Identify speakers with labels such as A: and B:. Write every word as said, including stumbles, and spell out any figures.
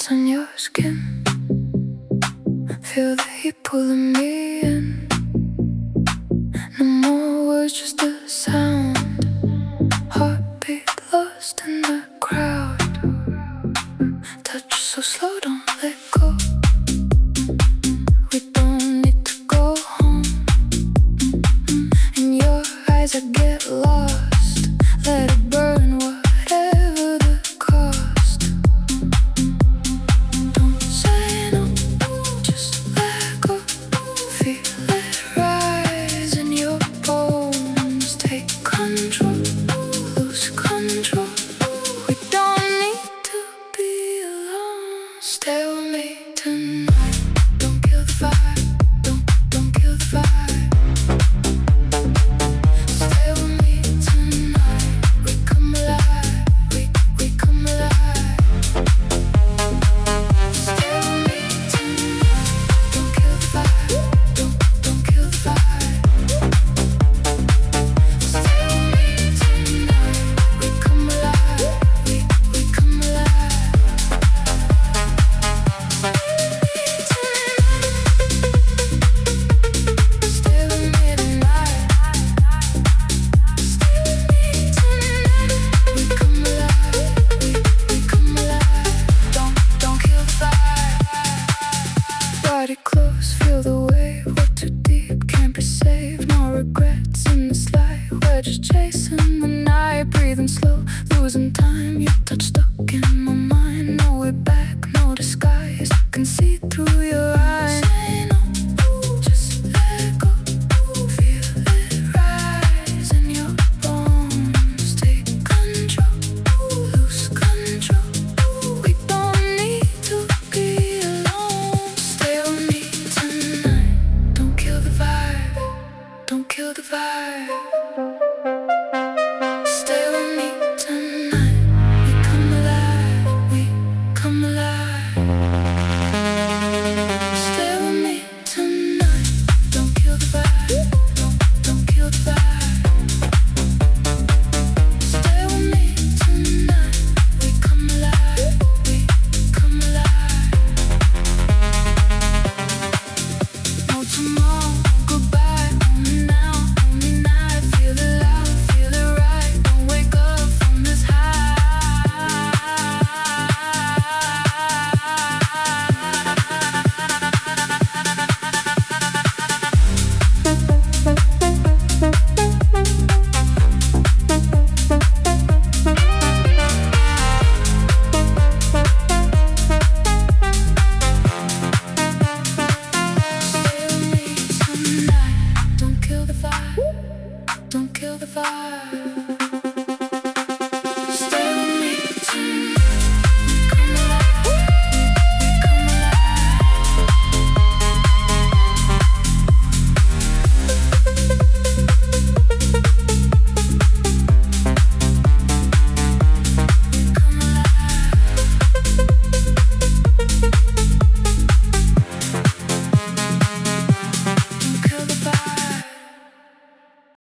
A: fingernails on your skin. Feel the heat pulling me in. No more words, just a sound. Heartbeat lost in the crowd. Touch so slow, don't let go. We don't need to go home. In your eyes I get lost. Let it burn, whatever the cost. Don't say no, just let go. Feel it rise in your bones. Take control, lose control. We don't need to be alone. Stay with me tonight. Don't kill the vibe. Don't, don't kill the vibe. Stay with me tonight. We come alive. We, we come alive. Stay with me tonight. Don't kill the vibe. Don't, don't kill the vibe. Stay with me tonight. We come alive. We, we come alive. Stay with me tonight. Stay with me tonight. We come alive. We, we come alive. Don't, don't kill the vibe. Body close, feel the wave. We're too deep, can't be saved. No regrets in this life. We're just chasing the night, breathing slow, losing time. Your touch stuck in my mind. No way back, no disguise. I can see through your eyes. Say no, just let go. Feel it rise in your bones. Take control, lose control. We don't need to be alone. Stay with me tonight. Don't kill the vibe. Don't kill the vibe. Stay with me tonight. We come alive. We come alive. Stay with me tonight. Don't kill the vibe. Don't, don't kill the vibe. Stay with me tonight. We come alive. We come alive. No tomorrow, goodbye. Only now, only now. Feel it loud, feel it right. Don't wake up from this high. Stay with me tonight. Don't kill the vibe. Don't kill the vibe.